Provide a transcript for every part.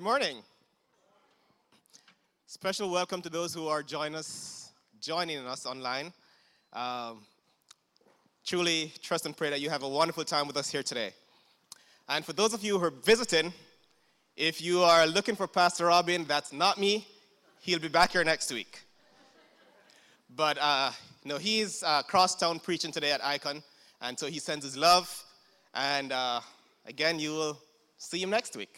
morning. Special welcome to those who are joining us online. Um, Truly trust and pray that you have a wonderful time with us here today. And for those of you who are visiting, if you are looking for Pastor Robin, that's not me. He'll be back here next week. But he's cross-town preaching today at Icon, and so he sends his love. And again, you will see him next week.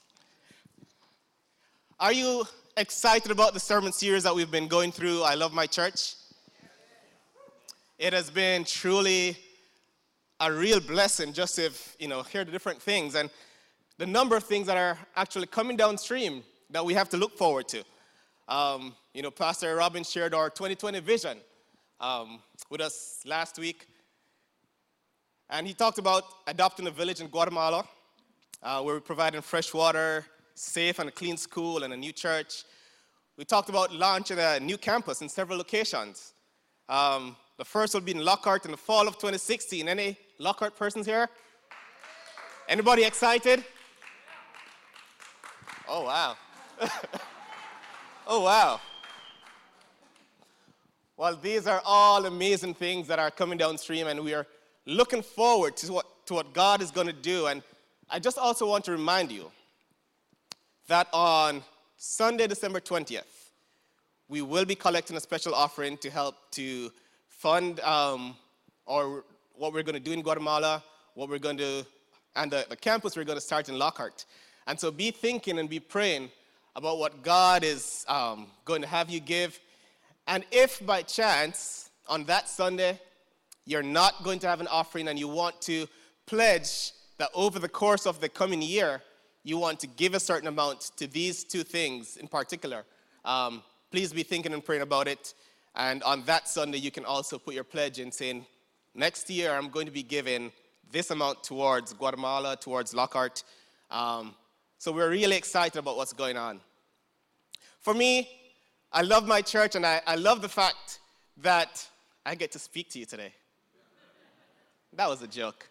Are you excited about the sermon series that we've been going through, I Love My Church? It has been truly a real blessing just to hear the different things and the number of things that are actually coming downstream that we have to look forward to. Pastor Robin shared our 2020 vision with us last week, and he talked about adopting a village in Guatemala where we're providing fresh water, safe and clean school, and a new church. We talked about launching a new campus in several locations. The first will be in Lockhart in the fall of 2016. Any Lockhart persons here? Anybody excited? Oh, wow. Oh, wow. Well, these are all amazing things that are coming downstream, and we are looking forward to what God is going to do. And I just also want to remind you that on Sunday, December 20th, we will be collecting a special offering to help to fund or what we're going to do in Guatemala, and the campus we're going to start in Lockhart. And so be thinking and be praying about what God is going to have you give. And if by chance on that Sunday you're not going to have an offering and you want to pledge that over the course of the coming year, you want to give a certain amount to these two things in particular, please be thinking and praying about it. And on that Sunday, you can also put your pledge in saying, next year I'm going to be giving this amount towards Guatemala, towards Lockhart. So we're really excited about what's going on. For me, I love my church, and I love the fact that I get to speak to you today. That was a joke.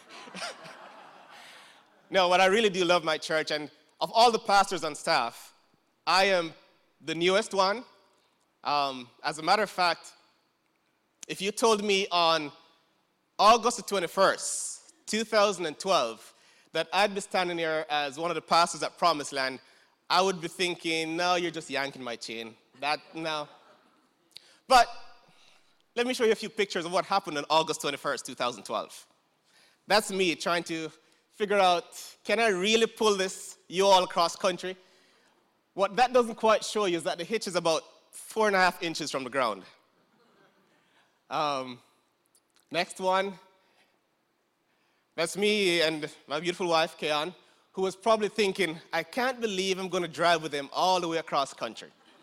No, but I really do love my church, and of all the pastors on staff, I am the newest one. As a matter of fact, if you told me on August the 21st, 2012, that I'd be standing here as one of the pastors at Promised Land, I would be thinking, no, you're just yanking my chain. No. But let me show you a few pictures of what happened on August 21st, 2012. That's me trying to figure out, can I really pull this all across country? What that doesn't quite show you is that the hitch is about 4.5 inches from the ground. Next one. That's me and my beautiful wife, Kayan, who was probably thinking, I can't believe I'm going to drive with him all the way across country.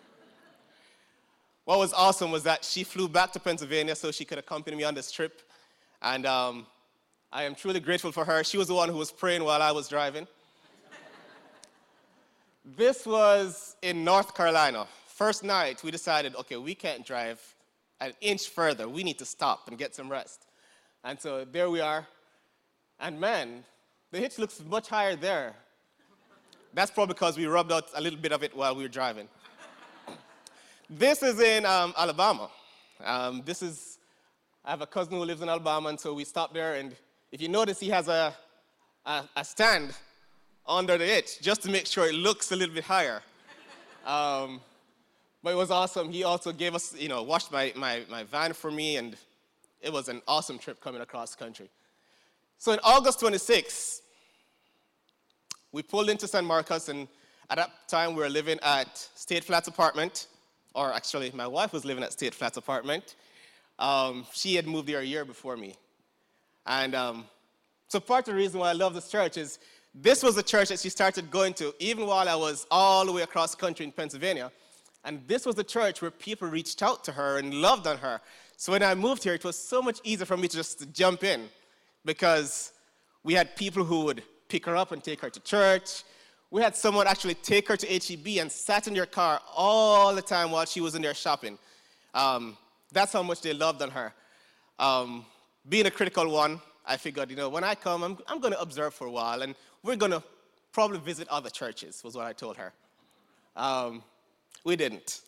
What was awesome was that she flew back to Pennsylvania so she could accompany me on this trip. And I am truly grateful for her. She was the one who was praying while I was driving. This was in North Carolina. First night, we decided, okay, we can't drive an inch further. We need to stop and get some rest. And so there we are. And man, the hitch looks much higher there. That's probably because we rubbed out a little bit of it while we were driving. This is in Alabama. I have a cousin who lives in Alabama, and so we stopped there, and if you notice, he has a stand under the hitch just to make sure it looks a little bit higher. But it was awesome. He also gave us, washed my van for me, and it was an awesome trip coming across country. So in August 26th, we pulled into San Marcos, and at that time we were living at State Flats apartment, or actually my wife was living at State Flats apartment. She had moved there a year before me. And so part of the reason why I love this church is this was the church that she started going to even while I was all the way across country in Pennsylvania. And this was the church where people reached out to her and loved on her. So when I moved here, it was so much easier for me to just jump in because we had people who would pick her up and take her to church. We had someone actually take her to H-E-B and sat in their car all the time while she was in there shopping. That's how much they loved on her. Being a critical one, I figured, when I come, I'm going to observe for a while, and we're going to probably visit other churches, was what I told her. We didn't.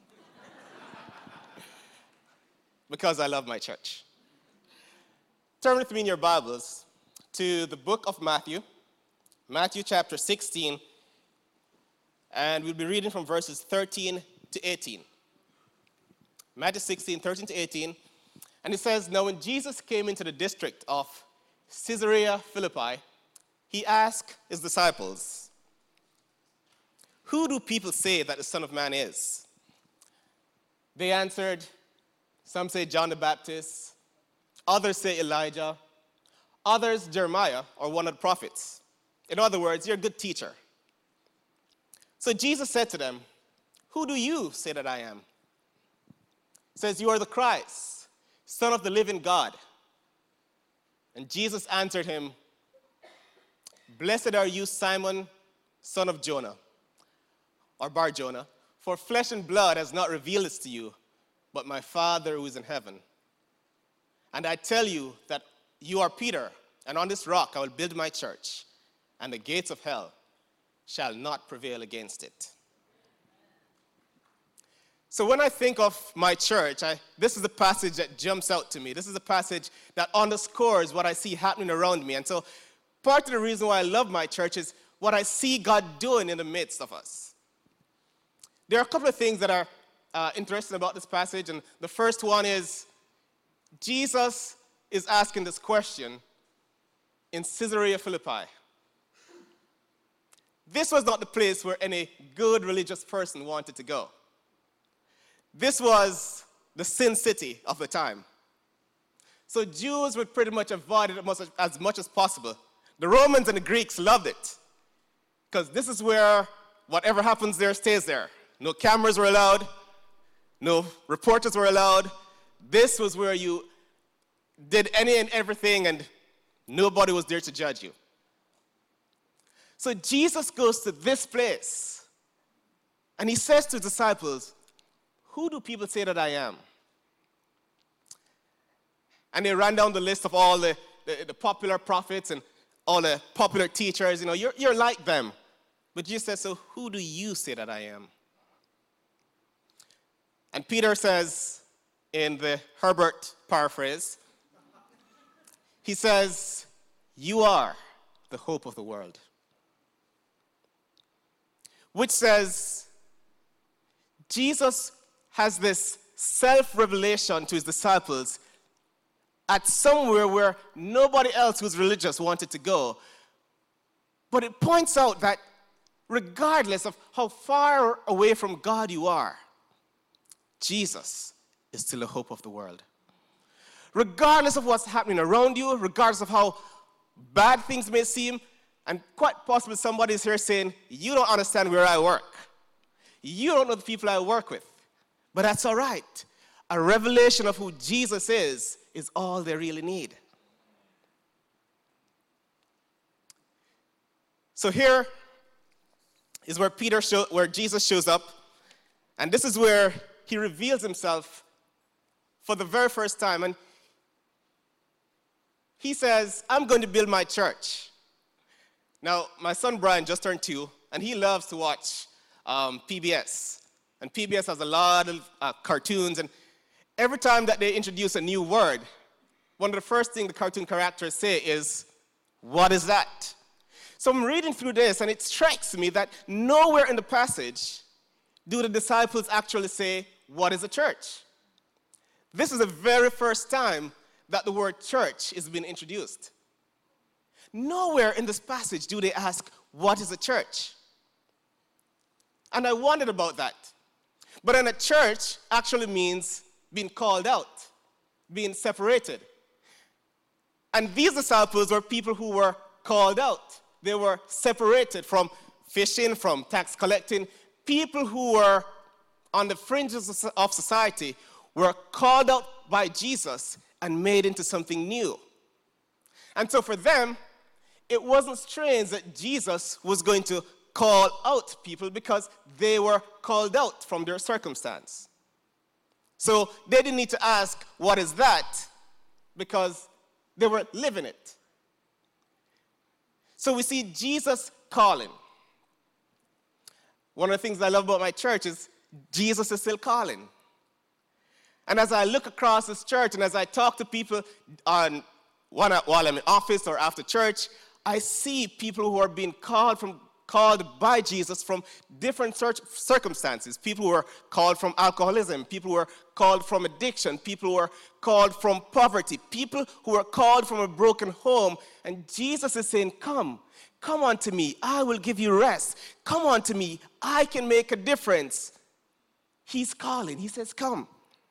Because I love my church. Turn with me in your Bibles to the book of Matthew, Matthew chapter 16, and we'll be reading from verses 13 to 18. Matthew 16, 13 to 18, and it says, "Now when Jesus came into the district of Caesarea Philippi, he asked his disciples, 'Who do people say that the Son of Man is?' They answered, 'Some say John the Baptist, others say Elijah, others Jeremiah or one of the prophets.' In other words, you're a good teacher." So Jesus said to them, "Who do you say that I am?" He says, "You are the Christ, Son of the living God." And Jesus answered him, "Blessed are you, Simon, son of Jonah," or Bar Jonah, "for flesh and blood has not revealed this to you, but my Father who is in heaven. And I tell you that you are Peter, and on this rock I will build my church, and the gates of hell shall not prevail against it." So when I think of my church, this is a passage that jumps out to me. This is a passage that underscores what I see happening around me. And so part of the reason why I love my church is what I see God doing in the midst of us. There are a couple of things that are interesting about this passage, and the first one is Jesus is asking this question in Caesarea Philippi. This was not the place where any good religious person wanted to go. This was the sin city of the time. So Jews would pretty much avoid it as much as possible. The Romans and the Greeks loved it, because this is where whatever happens there stays there. No cameras were allowed. No reporters were allowed. This was where you did any and everything, and nobody was there to judge you. So Jesus goes to this place, and he says to his disciples, "Who do people say that I am?" And they ran down the list of all the popular prophets and all the popular teachers. You know, you're like them. But Jesus says, "So who do you say that I am?" And Peter says, in the Herbert paraphrase, he says, "You are the hope of the world." Which says, Jesus has this self-revelation to his disciples at somewhere where nobody else who's religious wanted to go. But it points out that regardless of how far away from God you are, Jesus is still the hope of the world. Regardless of what's happening around you, regardless of how bad things may seem, and quite possibly somebody's here saying, "You don't understand where I work. You don't know the people I work with." But that's all right. A revelation of who Jesus is all they really need. So here is where where Jesus shows up, and this is where he reveals himself for the very first time. And he says, "I'm going to build my church." Now, my son Brian just turned 2, and he loves to watch PBS. And PBS has a lot of cartoons, and every time that they introduce a new word, one of the first things the cartoon characters say is, "What is that?" So I'm reading through this, and it strikes me that nowhere in the passage do the disciples actually say, "What is a church?" This is the very first time that the word church is being introduced. Nowhere in this passage do they ask, "What is a church?" And I wondered about that. But then a church actually means being called out, being separated. And these disciples were people who were called out. They were separated from fishing, from tax collecting. People who were on the fringes of society were called out by Jesus and made into something new. And so for them, it wasn't strange that Jesus was going to call out people because they were called out from their circumstance. So they didn't need to ask, "What is that?" because they were living it. So we see Jesus calling. One of the things I love about my church is Jesus is still calling. And as I look across this church and as I talk to people while I'm in office or after church, I see people who are being called by Jesus from different circumstances. People who are called from alcoholism, people who are called from addiction, people who are called from poverty, people who are called from a broken home. And Jesus is saying, come unto me, I will give you rest. Come unto me, I can make a difference. He's calling, he says, come.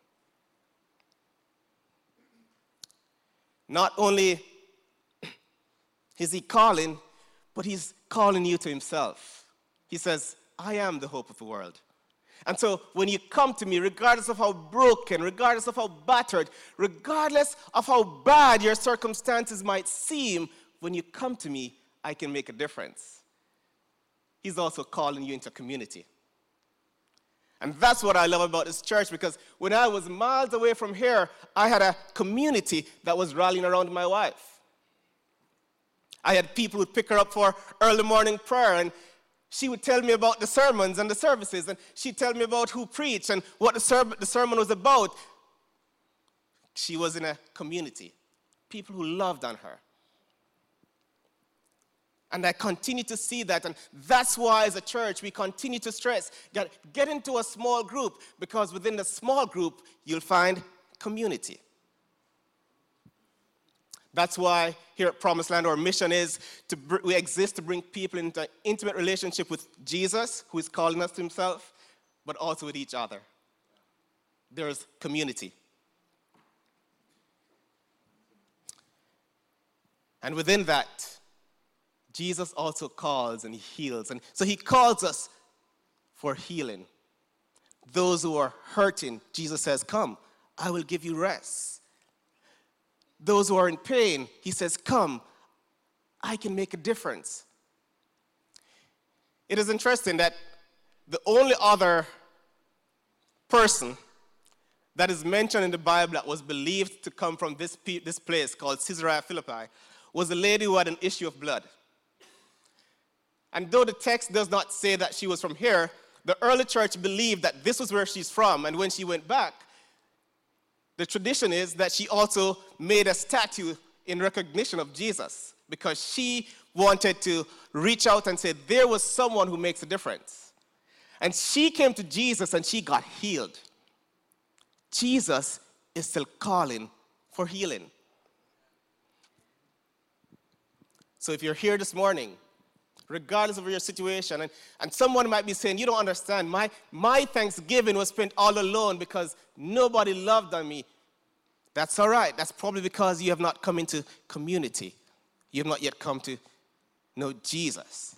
Not only is he calling, but he's calling you to himself. He says, I am the hope of the world. And so when you come to me, regardless of how broken, regardless of how battered, regardless of how bad your circumstances might seem, when you come to me, I can make a difference. He's also calling you into community. And that's what I love about this church, because when I was miles away from here, I had a community that was rallying around my wife. I had people who would pick her up for early morning prayer, and she would tell me about the sermons and the services, and she'd tell me about who preached and what the sermon was about. She was in a community, people who loved on her. And I continue to see that, and that's why as a church we continue to stress, get into a small group, because within the small group you'll find community. That's why here at Promised Land our mission is we exist to bring people into an intimate relationship with Jesus, who is calling us to himself, but also with each other. There's community. And within that, Jesus also calls and he heals. And so he calls us for healing. Those who are hurting, Jesus says, come, I will give you rest. Those who are in pain, he says, come, I can make a difference. It is interesting that the only other person that is mentioned in the Bible that was believed to come from this place called Caesarea Philippi was a lady who had an issue of blood. And though the text does not say that she was from here, the early church believed that this was where she's from. And when she went back, the tradition is that she also made a statue in recognition of Jesus, because she wanted to reach out and say, there was someone who makes a difference. And she came to Jesus and she got healed. Jesus is still calling for healing. So if you're here this morning, regardless of your situation, and someone might be saying, you don't understand, my Thanksgiving was spent all alone because nobody loved on me. That's all right. That's probably because you have not come into community. You have not yet come to know Jesus.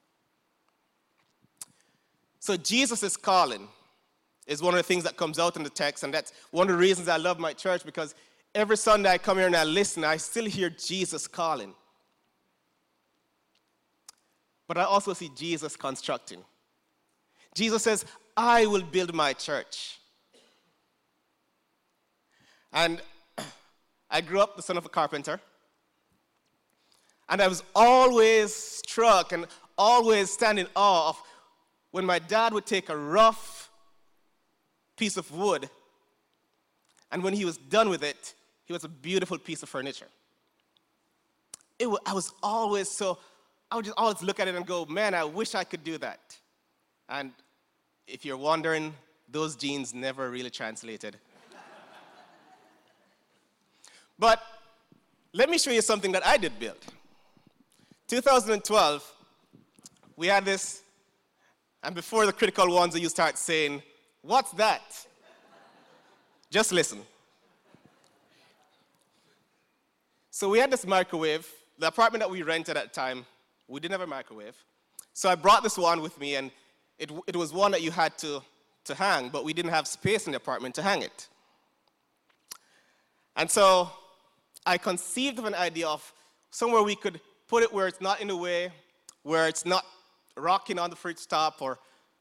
So Jesus' calling is one of the things that comes out in the text, and that's one of the reasons I love my church, because every Sunday I come here and I listen, I still hear Jesus calling. But I also see Jesus constructing. Jesus says, I will build my church. And I grew up the son of a carpenter. And I was always struck and always stand in awe of when my dad would take a rough piece of wood, and when he was done with it, it was a beautiful piece of furniture. I would just always look at it and go, man, I wish I could do that. And if you're wondering, those genes never really translated. But let me show you something that I did build. 2012, we had this, and before the critical ones, you start saying, what's that? Just listen. So we had this microwave. The apartment that we rented at the time, we didn't have a microwave. So I brought this one with me, and it was one that you had to hang, but we didn't have space in the apartment to hang it. And so I conceived of an idea of somewhere we could put it where it's not in the way, where it's not rocking on the fridge top, or,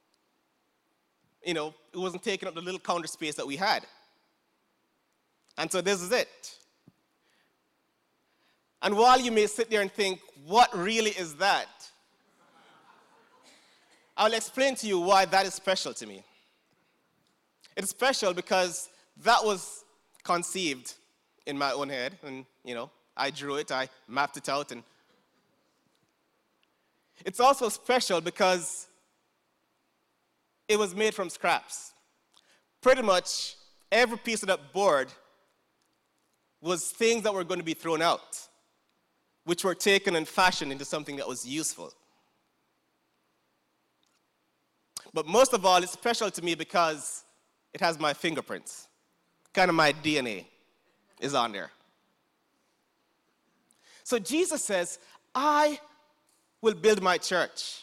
it wasn't taking up the little counter space that we had. And so this is it. And while you may sit there and think, what really is that? I'll explain to you why that is special to me. It's special because that was conceived in my own head, and I drew it, I mapped it out, and it's also special because it was made from scraps. Pretty much every piece of that board was things that were going to be thrown out, which were taken and fashioned into something that was useful. But most of all, it's special to me because it has my fingerprints. Kind of my DNA is on there. So Jesus says, I will build my church.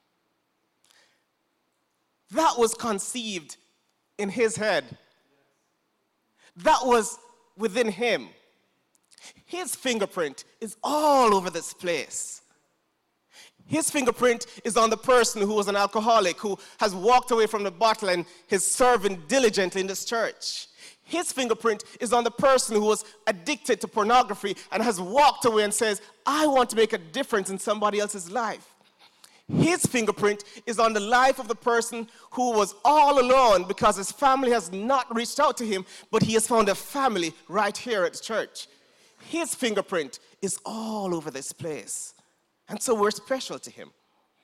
That was conceived in his head. That was within him. His fingerprint is all over this place. His fingerprint is on the person who was an alcoholic, who has walked away from the bottle and is serving diligently in this church. His fingerprint is on the person who was addicted to pornography and has walked away and says, I want to make a difference in somebody else's life. His fingerprint is on the life of the person who was all alone because his family has not reached out to him, but he has found a family right here at the church. His fingerprint is all over this place. And so we're special to him.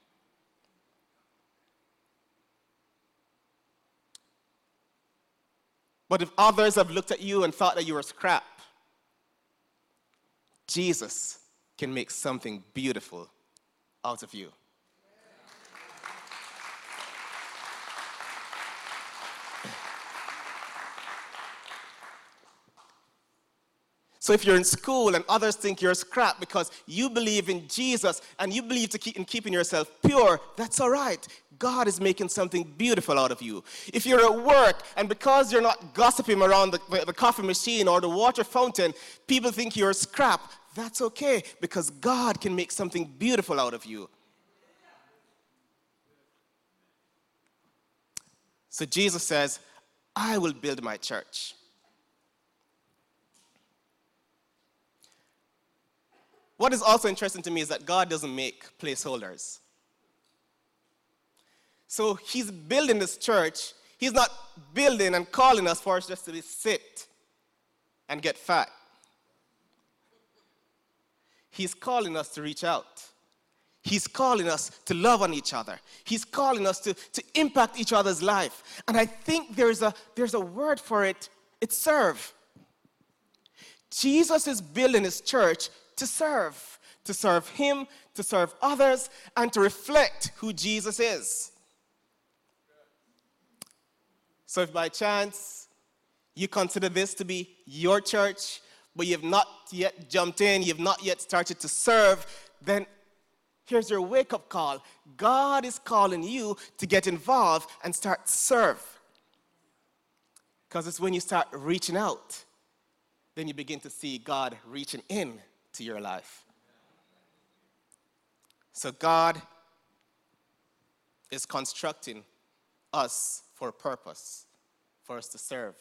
But if others have looked at you and thought that you were scrap, Jesus can make something beautiful out of you. So if you're in school and others think you're scrap because you believe in Jesus and you believe in keeping yourself pure, that's all right. God is making something beautiful out of you. If you're at work and because you're not gossiping around the coffee machine or the water fountain, people think you're scrap, that's okay because God can make something beautiful out of you. So Jesus says, I will build my church. What is also interesting to me is that God doesn't make placeholders. So he's building this church. He's not building and calling us for us just to sit and get fat. He's calling us to reach out. He's calling us to love on each other. He's calling us to impact each other's life. And I think there's a word for it. It's serve. Jesus is building his church to serve him, to serve others, and to reflect who Jesus is. So if by chance you consider this to be your church, but you have not yet jumped in, you have not yet started to serve, then here's your wake-up call. God is calling you to get involved and start to serve. Because it's when you start reaching out, then you begin to see God reaching in to your life. So God is constructing us for a purpose, for us to serve.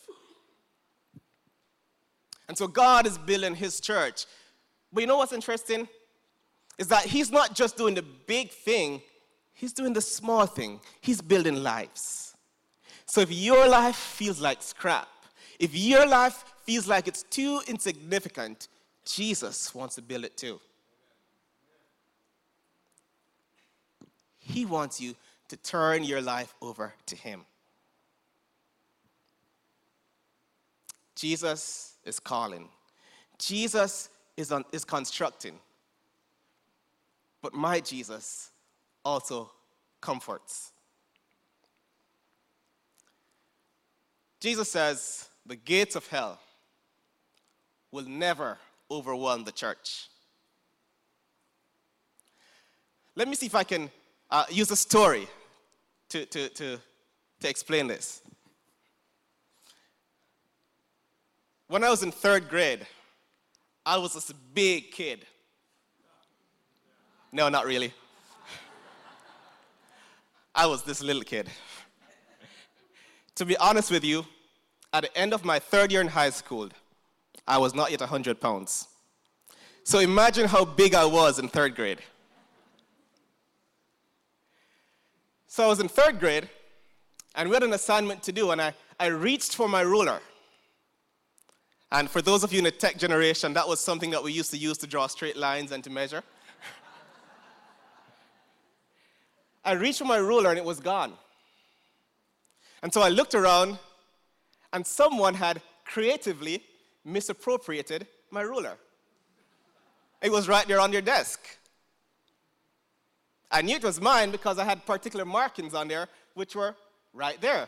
And so God is building his church. But you know what's interesting? Is that he's not just doing the big thing, he's doing the small thing. He's building lives. So if your life feels like scrap, if your life feels like it's too insignificant, Jesus wants to build it too. He wants you to turn your life over to him. Jesus is calling. Jesus is constructing. But my Jesus also comforts. Jesus says the gates of hell will never overwhelm the church. Let me see if I can use a story to explain this. When I was in 3rd grade, I was this big kid. No, not really. I was this little kid. To be honest with you, at the end of my 3rd year in high school, I was not yet 100 pounds. So imagine how big I was in 3rd grade. So I was in 3rd grade, and we had an assignment to do, and I reached for my ruler. And for those of you in the tech generation, that was something that we used to use to draw straight lines and to measure. I reached for my ruler, and it was gone. And so I looked around, and someone had creatively misappropriated my ruler. It was right there on your desk. I knew it was mine because I had particular markings on there which were right there.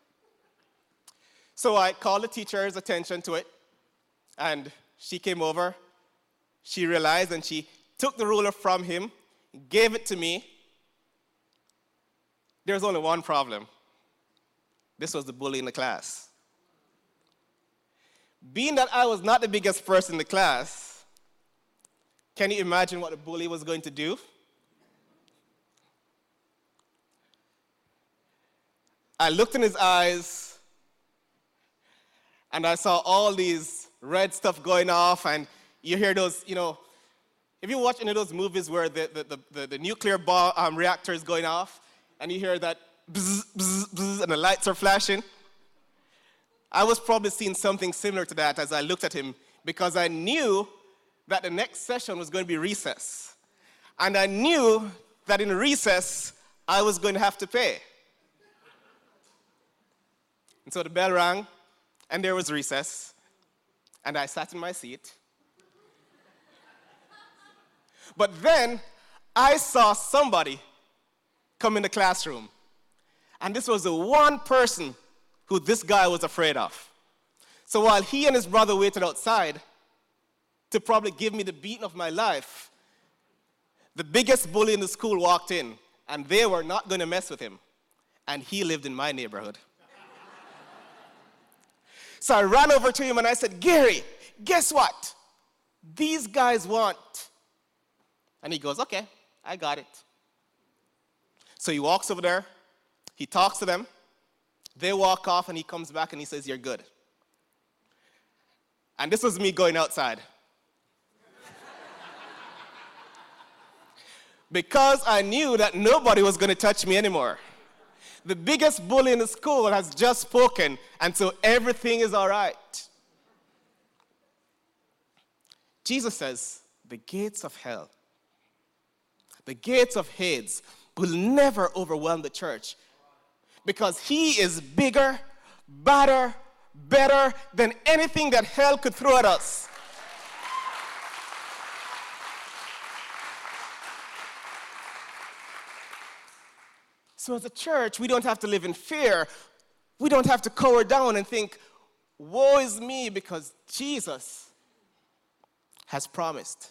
So I called the teacher's attention to it, and she came over. She realized, and she took the ruler from him, gave it to me. There was only one problem. This was the bully in the class. Being that I was not the biggest person in the class, can you imagine what the bully was going to do? I looked in his eyes, and I saw all these red stuff going off, and you hear those, if you watch any of those movies where the nuclear bomb reactor is going off, and you hear that bzz, bzz, bzz, and the lights are flashing, I was probably seeing something similar to that as I looked at him, because I knew that the next session was going to be recess. And I knew that in recess, I was going to have to pay. And so the bell rang, and there was recess, and I sat in my seat. But then I saw somebody come in the classroom, and this was the one person who this guy was afraid of. So while he and his brother waited outside to probably give me the beating of my life, the biggest bully in the school walked in, and they were not going to mess with him. And he lived in my neighborhood. So I ran over to him and I said, "Gary, guess what? These guys want." And he goes, "Okay, I got it." So he walks over there, he talks to them, they walk off, and he comes back and he says, "You're good." And this was me going outside. Because I knew that nobody was going to touch me anymore. The biggest bully in the school has just spoken, and so everything is all right. Jesus says, the gates of hell, the gates of Hades will never overwhelm the church, because he is bigger, badder, better than anything that hell could throw at us. So as a church, we don't have to live in fear. We don't have to cower down and think, woe is me, because Jesus has promised.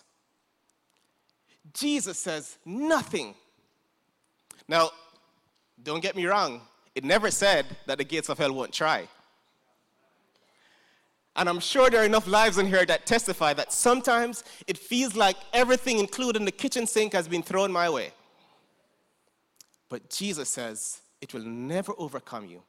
Jesus says nothing. Now, don't get me wrong. It never said that the gates of hell won't try. And I'm sure there are enough lives in here that testify that sometimes it feels like everything, including the kitchen sink, has been thrown my way. But Jesus says it will never overcome you.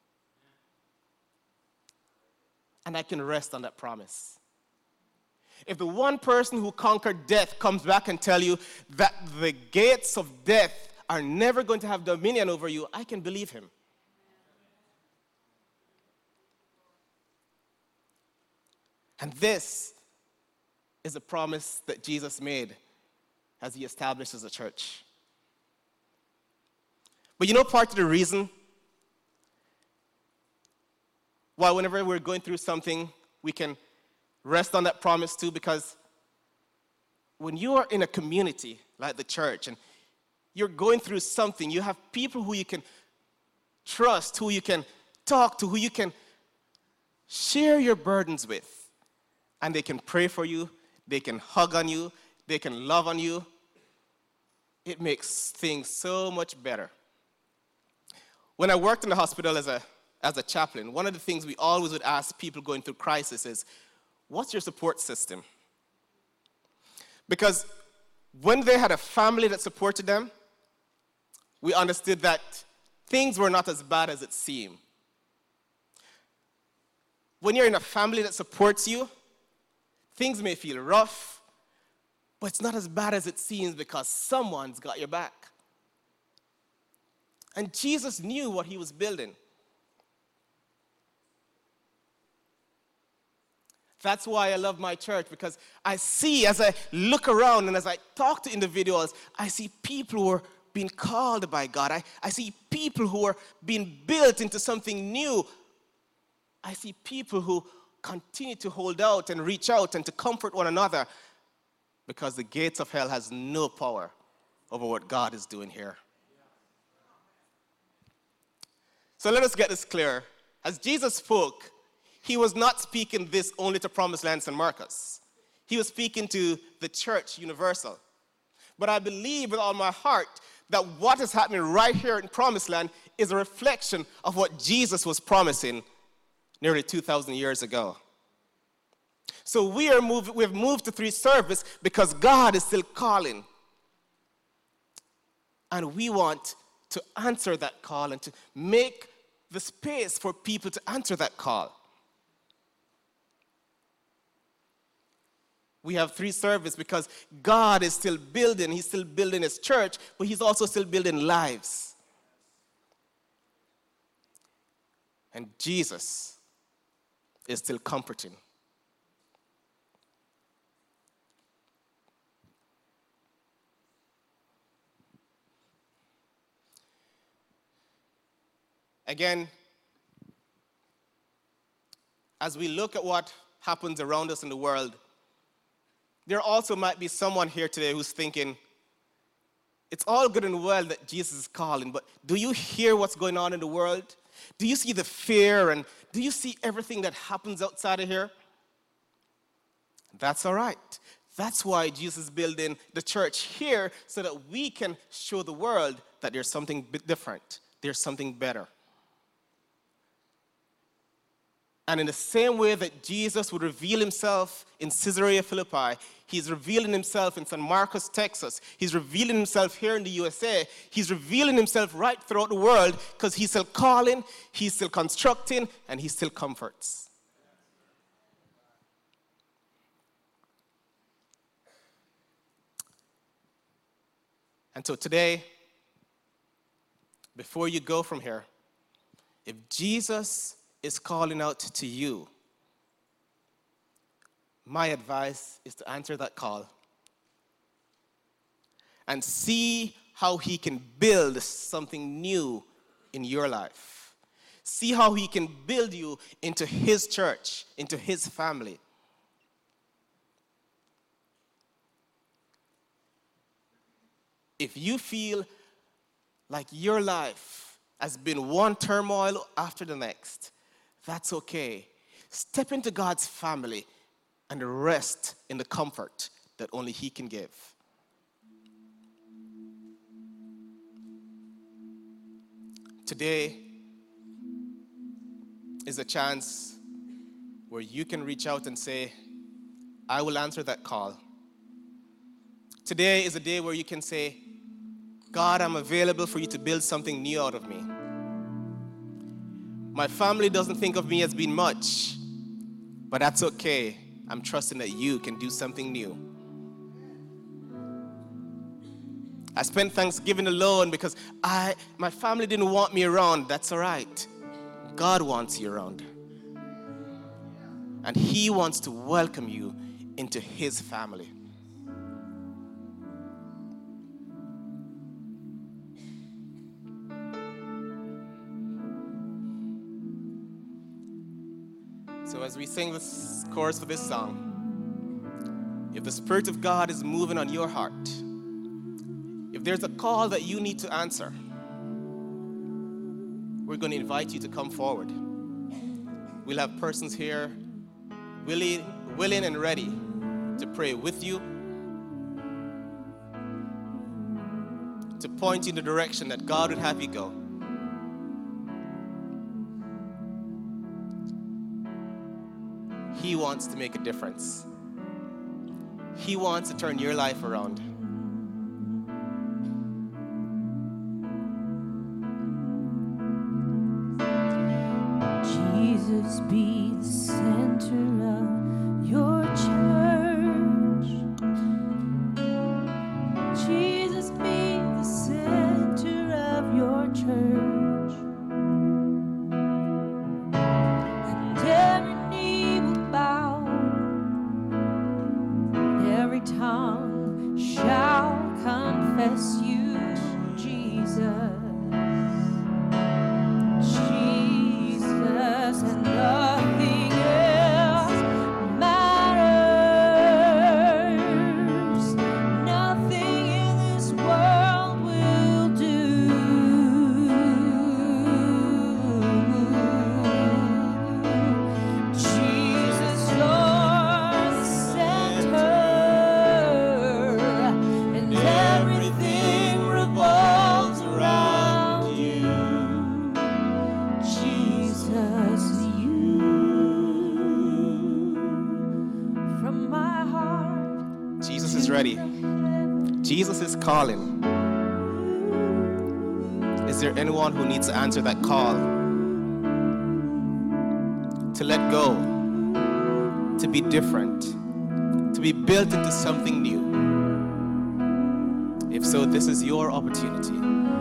And I can rest on that promise. If the one person who conquered death comes back and tell you that the gates of death are never going to have dominion over you, I can believe him. And this is a promise that Jesus made as he establishes a church. But you know, part of the reason why whenever we're going through something, we can rest on that promise too, because when you are in a community like the church and you're going through something, you have people who you can trust, who you can talk to, who you can share your burdens with. And they can pray for you, they can hug on you, they can love on you. It makes things so much better. When I worked in the hospital as a chaplain, one of the things we always would ask people going through crisis is, what's your support system? Because when they had a family that supported them, we understood that things were not as bad as it seemed. When you're in a family that supports you, things may feel rough, but it's not as bad as it seems because someone's got your back. And Jesus knew what he was building. That's why I love my church, because I see, as I look around and as I talk to individuals, I see people who are being called by God. I see people who are being built into something new. I see people who continue to hold out and reach out and to comfort one another, because the gates of hell has no power over what God is doing here. So let us get this clear. As Jesus spoke, he was not speaking this only to Promised Land San Marcos. He was speaking to the church universal. But I believe with all my heart that what is happening right here in Promised Land is a reflection of what Jesus was promising nearly 2,000 years ago. So we've moved to 3 service because God is still calling. And we want to answer that call and to make the space for people to answer that call. We have 3 service because God is still building. He's still building his church, but he's also still building lives. And Jesus is still comforting. Again, as we look at what happens around us in the world, there also might be someone here today who's thinking, it's all good and well that Jesus is calling, but do you hear what's going on in the world? Do you see the fear, and do you see everything that happens outside of here? That's all right. That's why Jesus is building the church here, so that we can show the world that there's something different, there's something better. And in the same way that Jesus would reveal himself in Caesarea Philippi, he's revealing himself in San Marcos, Texas. He's revealing himself here in the USA. He's revealing himself right throughout the world, because he's still calling, he's still constructing, and he still comforts. And so today, before you go from here, if Jesus is calling out to you, my advice is to answer that call and see how he can build something new in your life. See how he can build you into his church, into his family. If you feel like your life has been one turmoil after the next, that's okay. Step into God's family and rest in the comfort that only he can give. Today is a chance where you can reach out and say, I will answer that call. Today is a day where you can say, God, I'm available for you to build something new out of me. My family doesn't think of me as being much, but that's okay. I'm trusting that you can do something new. I spent Thanksgiving alone because my family didn't want me around. That's all right. God wants you around. And he wants to welcome you into his family. So as we sing this chorus for this song, if the Spirit of God is moving on your heart, if there's a call that you need to answer, we're going to invite you to come forward. We'll have persons here willing and ready to pray with you, to point you in the direction that God would have you go. He wants to make a difference. He wants to turn your life around. Jesus, be the center of your church. Jesus, be the center of your church. ready. Jesus is calling. Is there anyone who needs to answer that call? To let go, to be different, to be built into something new. If so, this is your opportunity.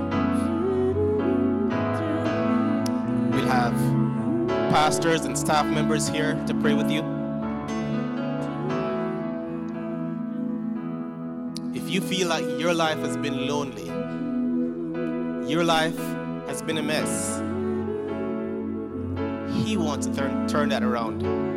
We'll have pastors and staff members here to pray with you. If you feel like your life has been lonely, your life has been a mess, He wants to turn that around.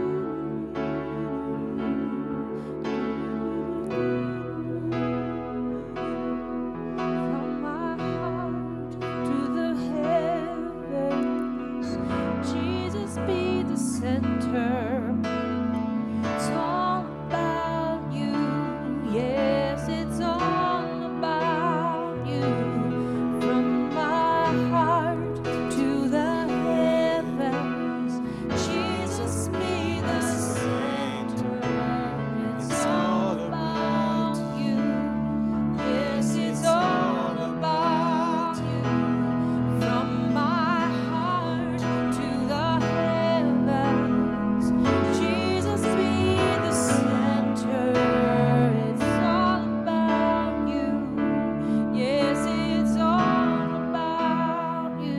From my heart to the heavens, Jesus be the center. It's all about you. Yes, it's all about you. From my heart to the heavens, Jesus be the center. It's all about you. Yes, it's all about you. From my heart to the heavens, Jesus be the center. It's all about you. Yes, it's all about you.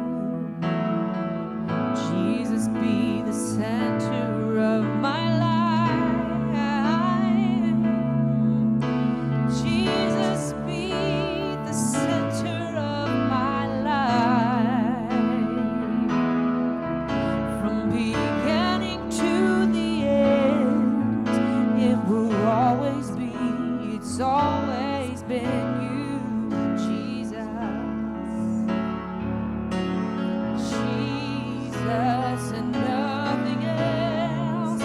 Jesus be the center of my life. Jesus be the center of my life. From beginning to the end, it will always be, it's always been you, Jesus. Jesus and nothing else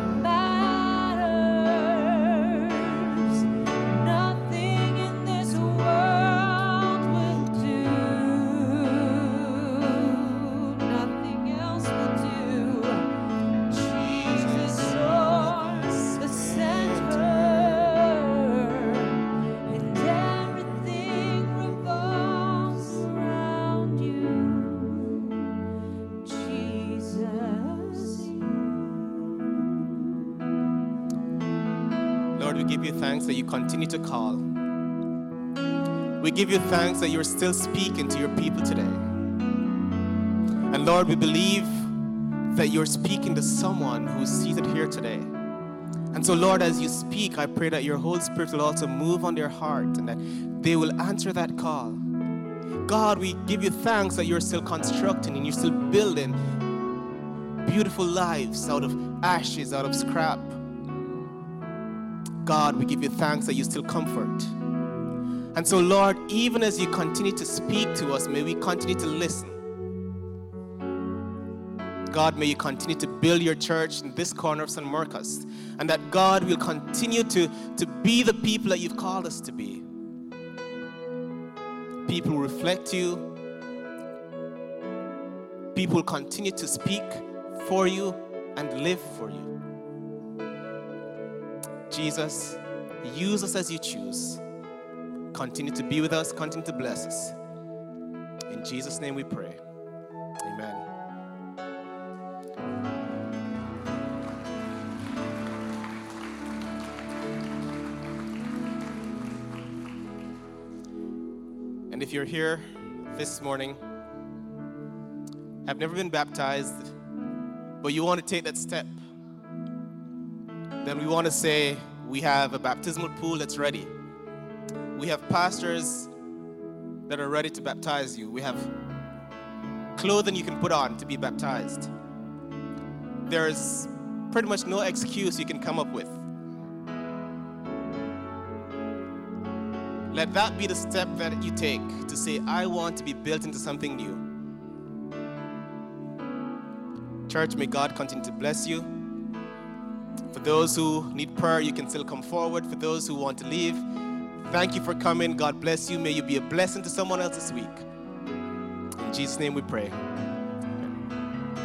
matters. Nothing in this world will do. Nothing else will do. Jesus, you're the center, and everything revolves around you. Jesus. Lord, we give you thanks that you continue to call. We give you thanks that you're still speaking to your people today. And Lord, we believe that you're speaking to someone who's seated here today. And so, Lord, as you speak, I pray that your Holy Spirit will also move on their heart and that they will answer that call. God, we give you thanks that you're still constructing and you're still building beautiful lives out of ashes, out of scrap. God, we give you thanks that you still comfort. And so, Lord, even as you continue to speak to us, may we continue to listen. God, may you continue to build your church in this corner of San Marcos, and that God will continue to be the people that you've called us to be. People will reflect you. People will continue to speak for you and live for you. Jesus, use us as you choose. Continue to be with us, continue to bless us. In Jesus' name we pray. Amen. And if you're here this morning, have never been baptized, but you want to take that step, then we want to say we have a baptismal pool that's ready. We have pastors that are ready to baptize you. We have clothing you can put on to be baptized. There's pretty much no excuse you can come up with. Let that be the step that you take to say, I want to be built into something new. Church, may God continue to bless you. For those who need prayer, you can still come forward. For those who want to leave, thank you for coming. God bless you. May you be a blessing to someone else this week. In Jesus' name we pray.